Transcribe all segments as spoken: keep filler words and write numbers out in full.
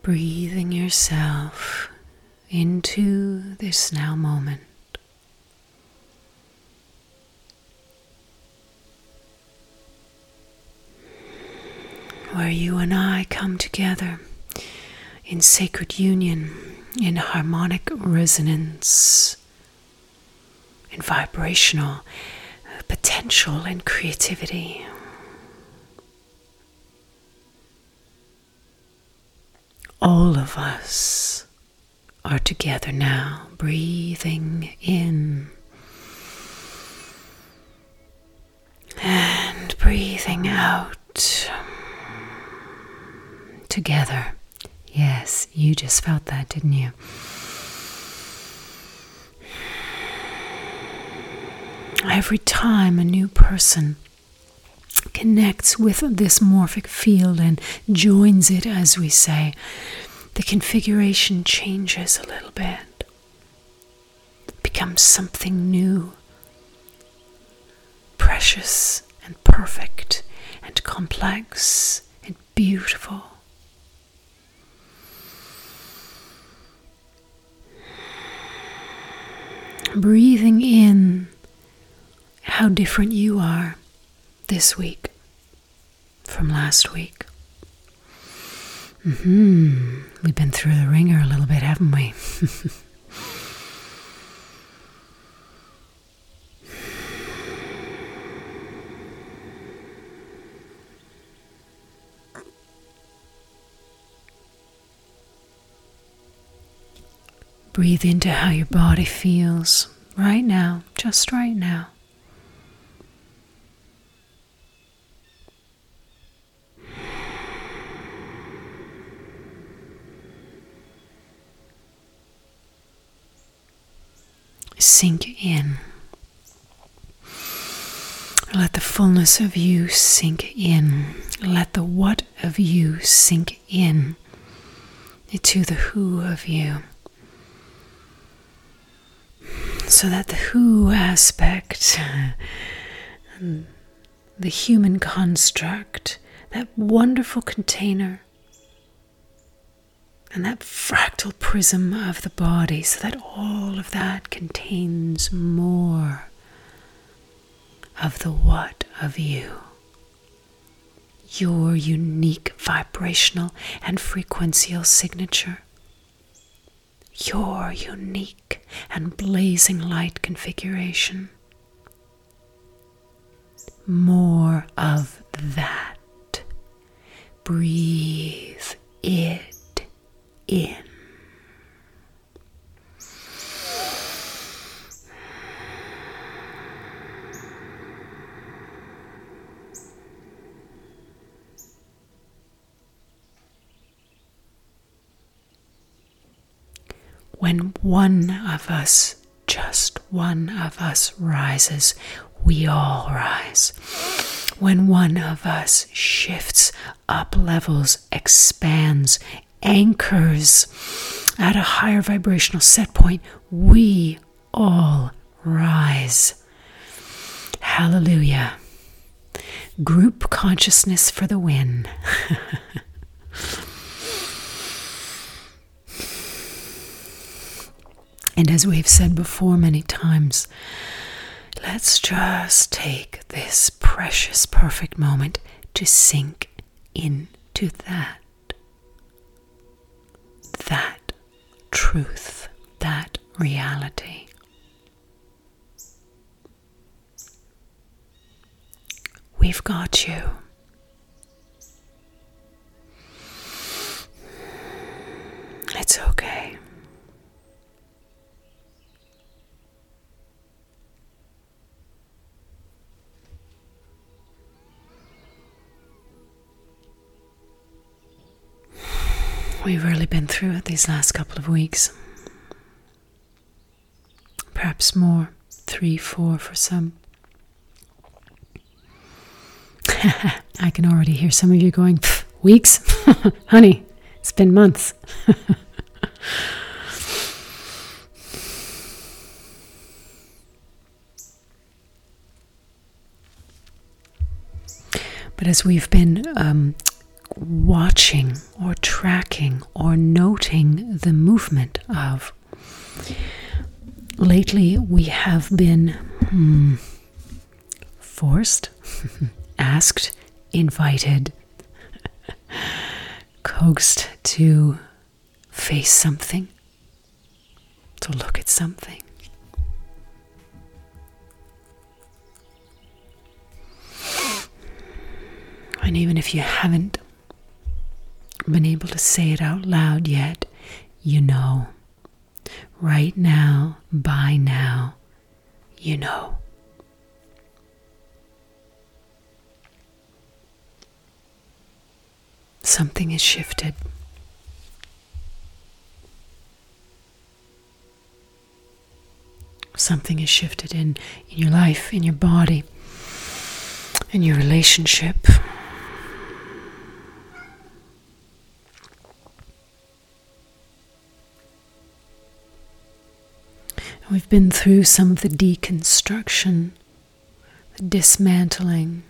breathing yourself into this now moment. Where you and I come together in sacred union, in harmonic resonance, in vibrational potential and creativity. All of us are together now, breathing in and breathing out. Together. Yes, you just felt that, didn't you? Every time a new person connects with this morphic field and joins it, as we say, the configuration changes a little bit. It becomes something new, precious and perfect and complex and beautiful. Breathing in how different you are this week from last week. Mm-hmm. We've been through the ringer a little bit, haven't we? Breathe into how your body feels right now, just right now. Sink in. Let the fullness of you sink in. Let the what of you sink in into the who of you. So that the who aspect, the human construct, that wonderful container, and that fractal prism of the body, so that all of that contains more of the what of you. Your unique vibrational and frequential signature. Your unique and blazing light configuration. More of that. Breathe it in. When one of us, just one of us rises, we all rise. When one of us shifts, up levels, expands, anchors at a higher vibrational set point, we all rise. Hallelujah. Group consciousness for the win. And as we've said before many times, let's just take this precious, perfect moment to sink into that. That truth, that reality. We've got you. It's okay. We've really been through it these last couple of weeks. Perhaps more. Three, four for some. I can already hear some of you going, weeks? Honey, it's been months. But as we've been um, watching or tracking or noting the movement of. Lately, we have been hmm, forced, asked, invited, coaxed to face something, to look at something. And even if you haven't been able to say it out loud yet, you know. Right now, by now, you know. Something has shifted. Something has shifted in, in your life, in your body, in your relationship. We've been through some of the deconstruction, the dismantling.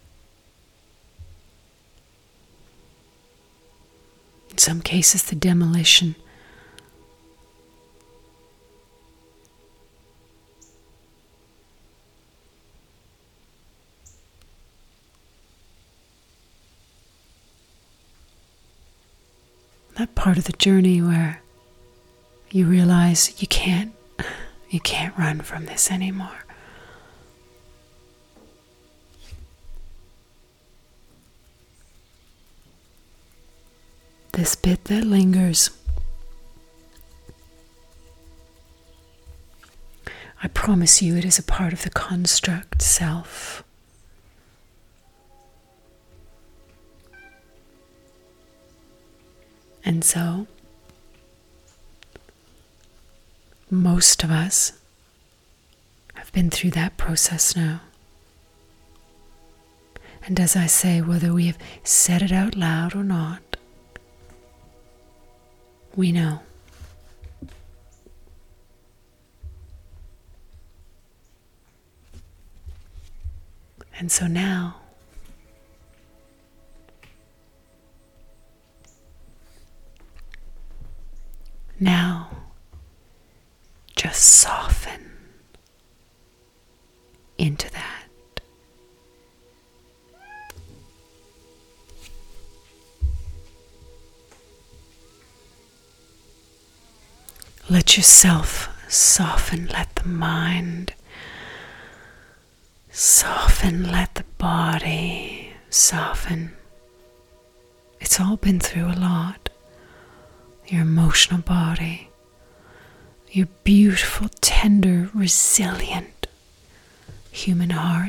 In some cases, the demolition. That part of the journey where you realize you can't You can't run from this anymore. This bit that lingers, I promise you it is a part of the construct self. And so, most of us have been through that process now. And as I say, whether we have said it out loud or not, we know. And so now, now, just soften into that. Let yourself soften, let the mind soften, let the body soften. It's all been through a lot. Your emotional body, your beautiful, tender, resilient human heart.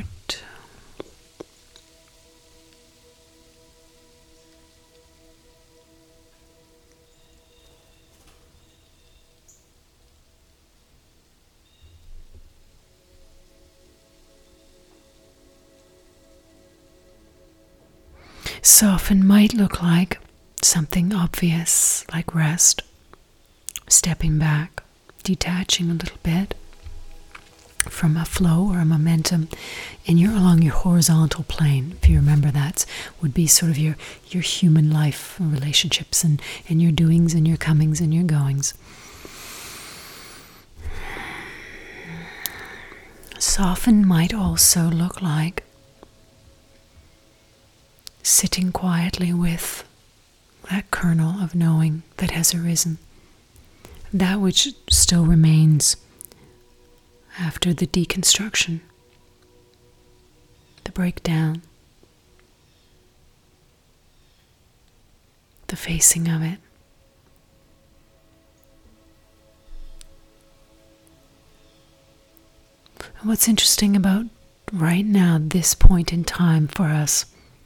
Soften might look like something obvious, like rest, stepping back, detaching a little bit from a flow or a momentum in your along your horizontal plane. If you remember, that would be sort of your your human life relationships and, and your doings and your comings and your goings. Soften might also look like sitting quietly with that kernel of knowing that has arisen, that which still remains after the deconstruction, the breakdown, the facing of it. And what's interesting about right now, this point in time for us,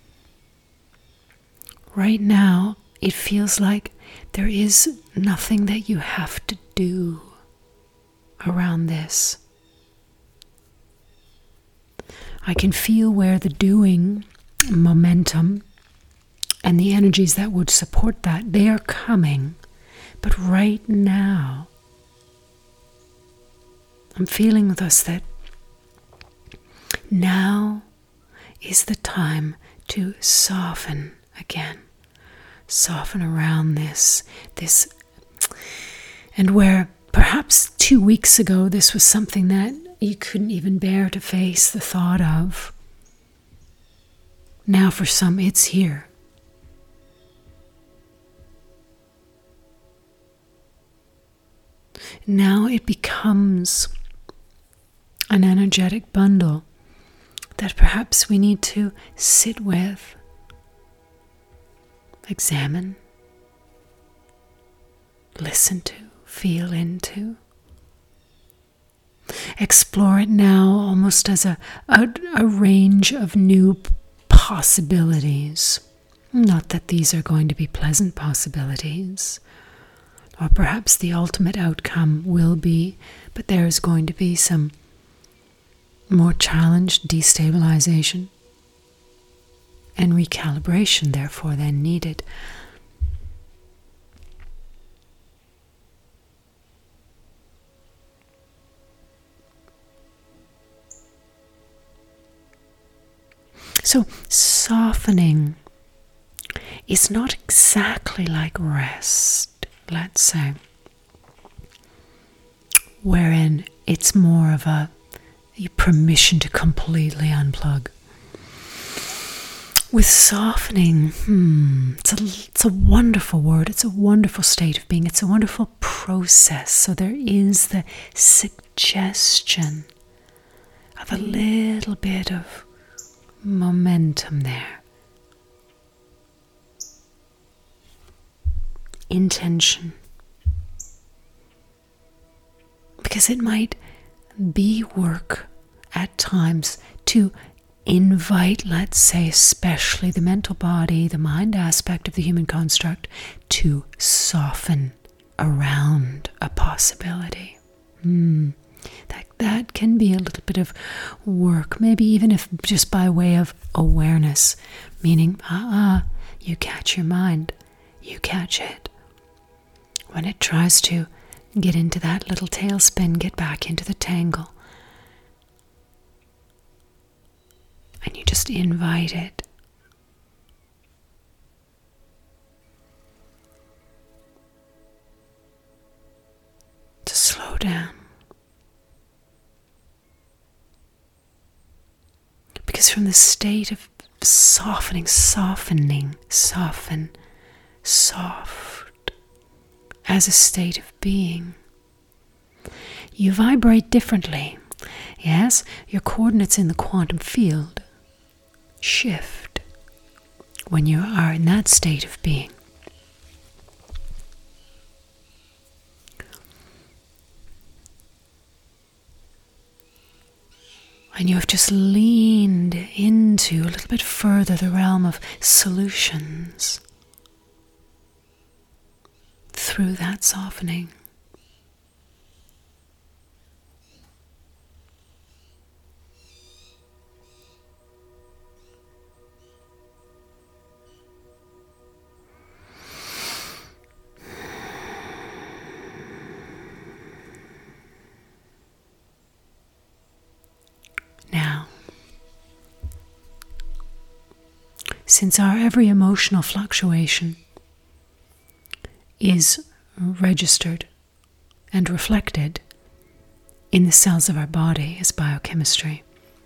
right now, it feels like there is nothing that you have to do around this. I can feel where the doing momentum and the energies that would support that, they are coming. But right now, I'm feeling with us that now is the time to soften again. Soften around this, this, and where perhaps two weeks ago this was something that you couldn't even bear to face the thought of. Now for some, it's here. Now it becomes an energetic bundle that perhaps we need to sit with, examine, listen to, feel into. Explore it now almost as a, a, a range of new possibilities. Not that these are going to be pleasant possibilities, or perhaps the ultimate outcome will be, but there is going to be some more challenge, destabilization, and recalibration, therefore, then needed. So, softening is not exactly like rest, let's say, wherein it's more of a permission to completely unplug. With softening, hmm, it's a, it's a wonderful word. It's a wonderful state of being. It's a wonderful process. So there is the suggestion of a little bit of momentum there. Intention. Because it might be work at times to invite, let's say, especially the mental body, the mind aspect of the human construct, to soften around a possibility. Hmm. That, that can be a little bit of work, maybe even if just by way of awareness, meaning, ah, uh-uh, you catch your mind, you catch it. When it tries to get into that little tailspin, get back into the tangle. And you just invite it. To slow down. Because from the state of softening, softening, soften, soft, as a state of being, you vibrate differently. Yes, your coordinates in the quantum field shift when you are in that state of being. And you have just leaned into a little bit further the realm of solutions through that softening. Now, since our every emotional fluctuation is registered and reflected in the cells of our body as biochemistry,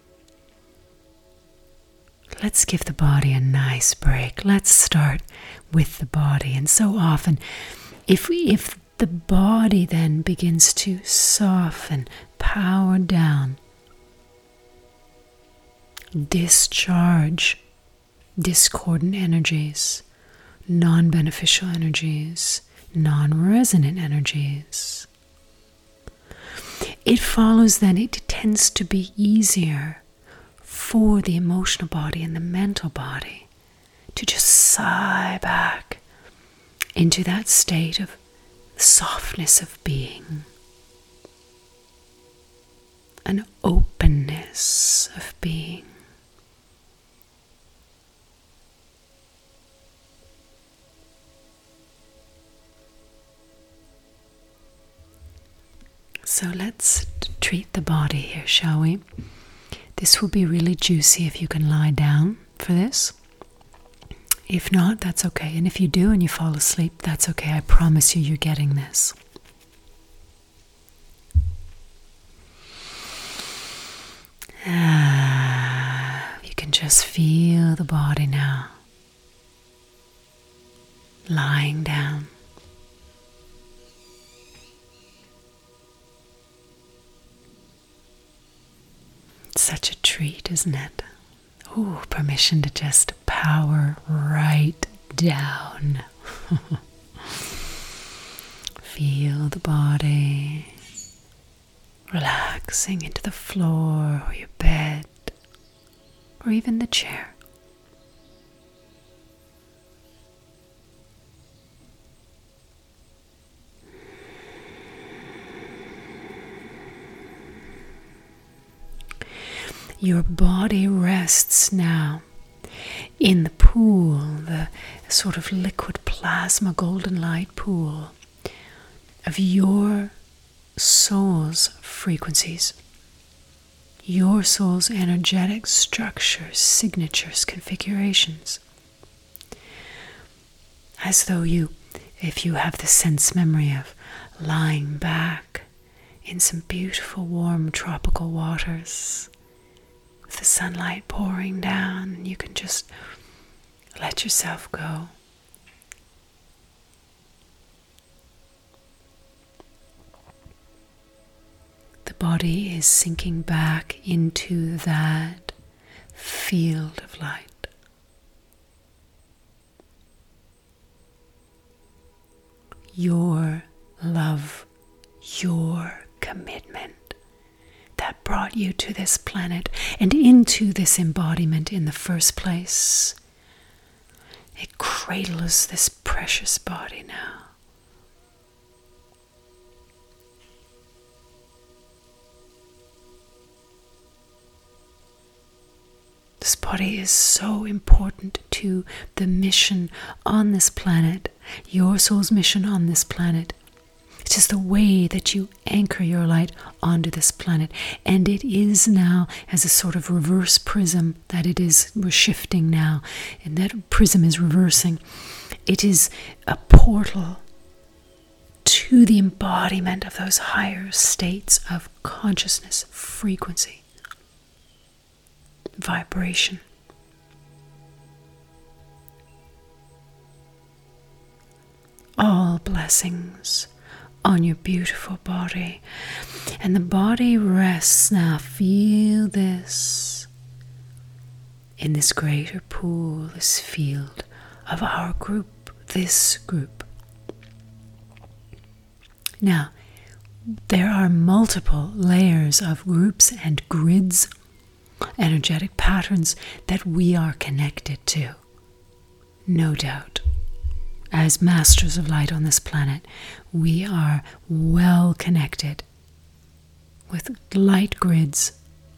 let's give the body a nice break. Let's start with the body. And so often, if we, if the body then begins to soften, power down, discharge discordant energies, non-beneficial energies, non-resonant energies, it follows then it tends to be easier for the emotional body and the mental body to just sigh back into that state of softness of being, an openness of being. So let's treat the body here, shall we? This will be really juicy if you can lie down for this. If not, that's okay. And if you do and you fall asleep, that's okay. I promise you, you're getting this. Ah, you can just feel the body now, lying down. It's such a treat, isn't it? Ooh, permission to just power right down. Feel the body relaxing into the floor or your bed or even the chair. Your body rests now in the pool, the sort of liquid plasma golden light pool of your soul's frequencies, your soul's energetic structures, signatures, configurations. As though you, if you have the sense memory of lying back in some beautiful warm tropical waters, with the sunlight pouring down, you can just let yourself go. The body is sinking back into that field of light. Your love, your commitment that brought you to this planet and into this embodiment in the first place. It cradles this precious body now. This body is so important to the mission on this planet, your soul's mission on this planet. It is the way that you anchor your light onto this planet. And it is now as a sort of reverse prism that it is, we're shifting now. And that prism is reversing. It is a portal to the embodiment of those higher states of consciousness, frequency, vibration. All blessings on your beautiful body. And the body rests now. Feel this in this greater pool, this field of our group, this group. Now, there are multiple layers of groups and grids, energetic patterns that we are connected to. No doubt. As masters of light on this planet, we are well connected with light grids,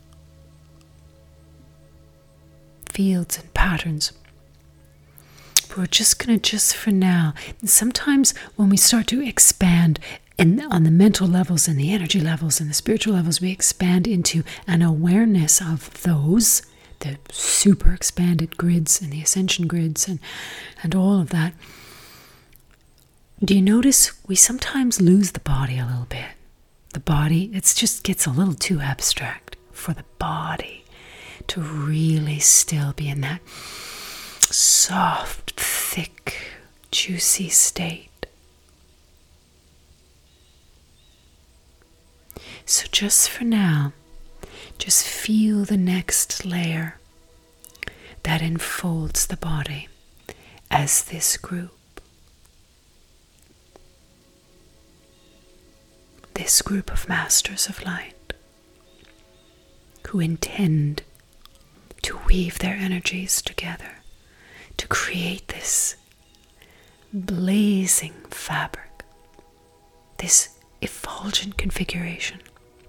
fields and patterns. But we're just going to, just for now, sometimes when we start to expand and on the mental levels and the energy levels and the spiritual levels, we expand into an awareness of those, the super expanded grids and the ascension grids and, and all of that. Do you notice we sometimes lose the body a little bit? The body, it just gets a little too abstract for the body to really still be in that soft, thick, juicy state. So just for now, just feel the next layer that enfolds the body as this group. This group of masters of light who intend to weave their energies together to create this blazing fabric, this effulgent configuration.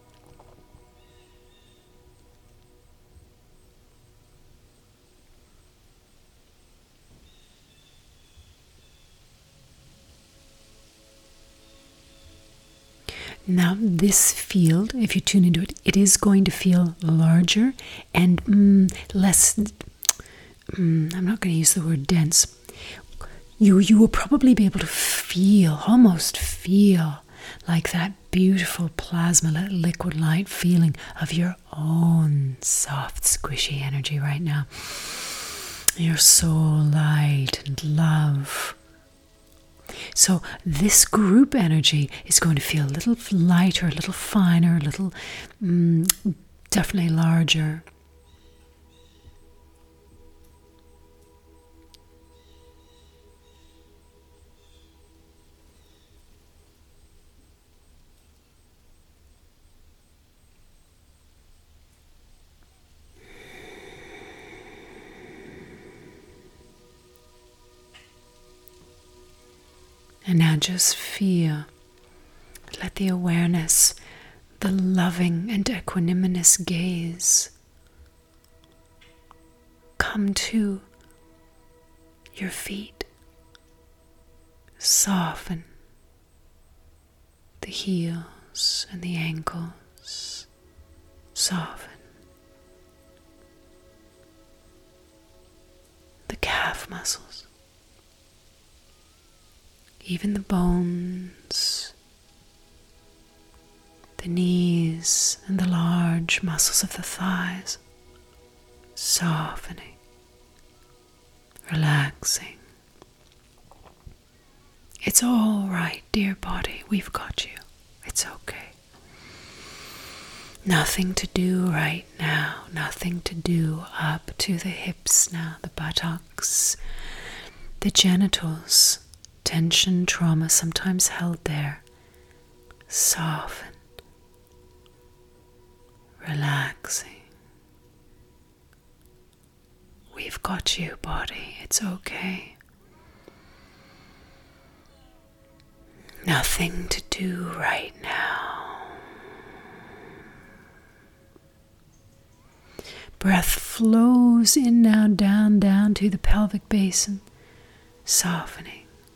Now this field, if you tune into it, it is going to feel larger and mm, less mm, I'm not going to use the word dense. You, you will probably be able to feel, almost feel, like that beautiful plasma, liquid light feeling of your own soft, squishy energy right now. You're so light and love. So this group energy is going to feel a little lighter, a little finer, a little mm, definitely larger. And now just feel, let the awareness, the loving and equanimous gaze come to your feet. Soften the heels and the ankles. Soften the calf muscles. Even the bones, the knees and the large muscles of the thighs, softening, relaxing. It's all right, dear body, we've got you. It's okay. Nothing to do right now, nothing to do up to the hips now, the buttocks, the genitals. Tension, trauma, sometimes held there. Soften. Relaxing. We've got you, body. It's okay. Nothing to do right now. Breath flows in now, down, down to the pelvic basin. Softening.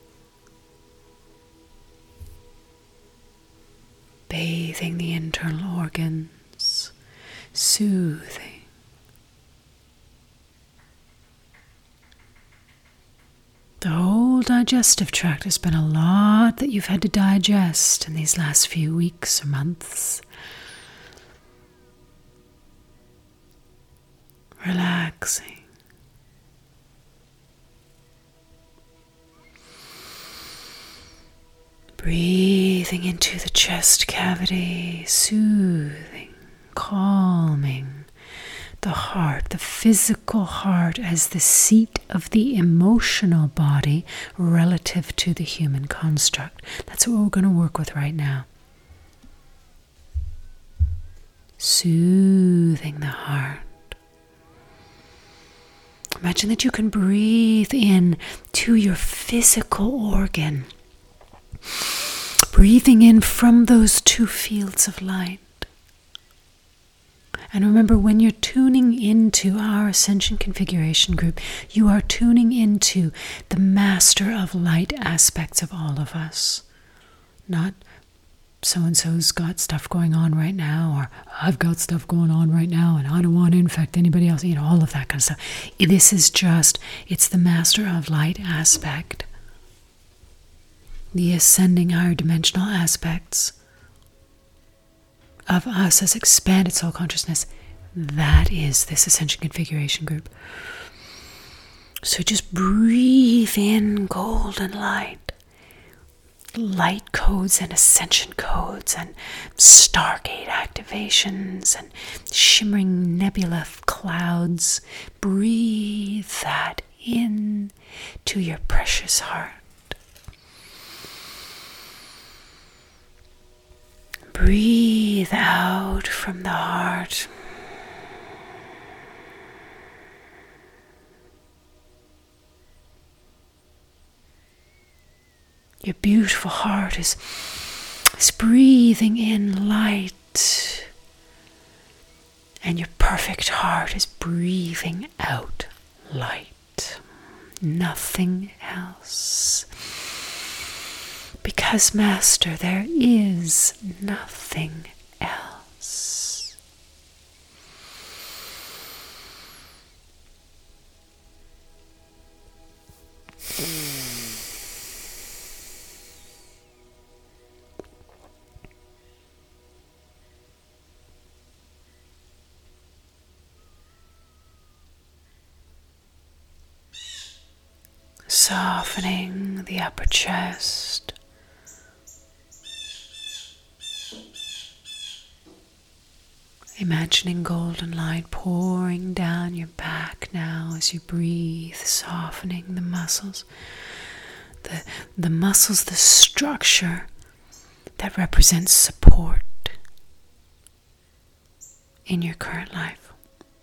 Bathing the internal organs, soothing. The whole digestive tract has been a lot that you've had to digest in these last few weeks or months. Relaxing. Breathing into the chest cavity, soothing, calming the heart, the physical heart as the seat of the emotional body relative to the human construct. That's what we're going to work with right now. Soothing the heart. Imagine that you can breathe in to your physical organ. Breathing in from those two fields of light. And remember, when you're tuning into our Ascension Configuration Group, you are tuning into the master of light aspects of all of us. Not so-and-so's got stuff going on right now, or I've got stuff going on right now, and I don't want to infect anybody else, you know, all of that kind of stuff. This is just, it's the master of light aspect. The ascending higher dimensional aspects of us as expanded soul consciousness. That is this Ascension Configuration Group. So just breathe in golden light. Light codes and ascension codes and stargate activations and shimmering nebula clouds. Breathe that in to your precious heart. Breathe out from the heart. Your beautiful heart is, is breathing in light, and your perfect heart is breathing out light. Nothing else. Because, Master, there is nothing else. Softening the upper chest. Imagining golden light pouring down your back now as you breathe, softening the muscles. The, the muscles, the structure that represents support in your current life.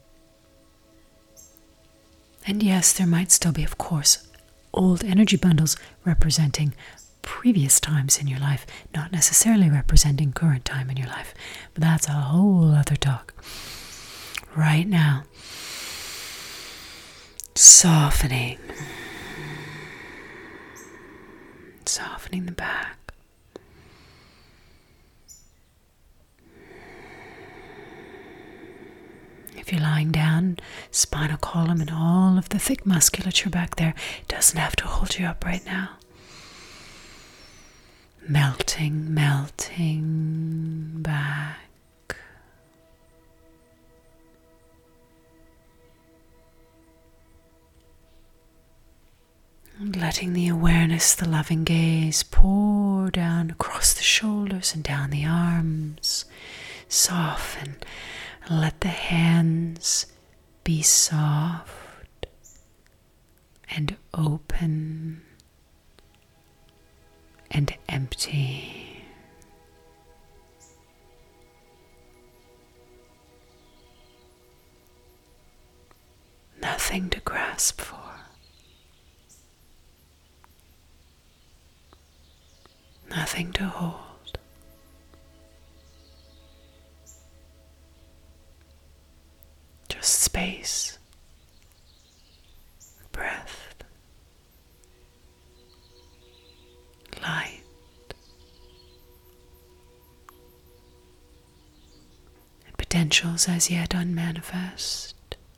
And yes, there might still be, of course, old energy bundles representing previous times in your life, not necessarily representing current time in your life. But that's a whole other talk. Right now, softening. Softening the back. If you're lying down, spinal column and all of the thick musculature back there doesn't have to hold you up right now. Melting, melting back. And letting the awareness, the loving gaze pour down across the shoulders and down the arms. Soften. Let the hands be soft and open and empty. Nothing to grasp for. Nothing to hold. Just space, breath, light, and potentials as yet unmanifest.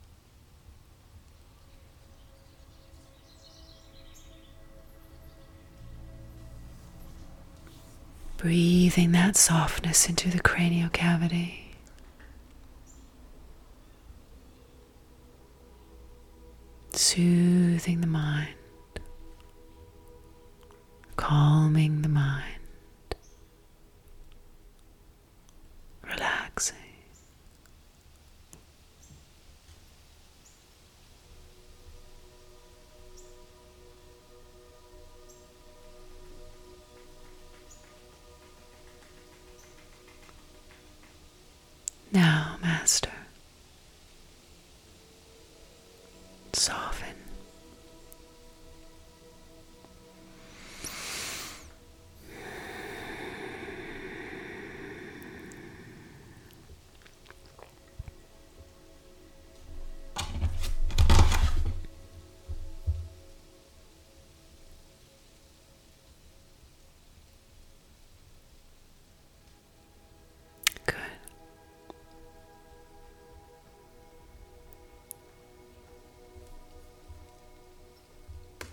Breathing that softness into the cranial cavity. Soothing the mind, calming the mind, relaxing. Now, Master, soften. Good.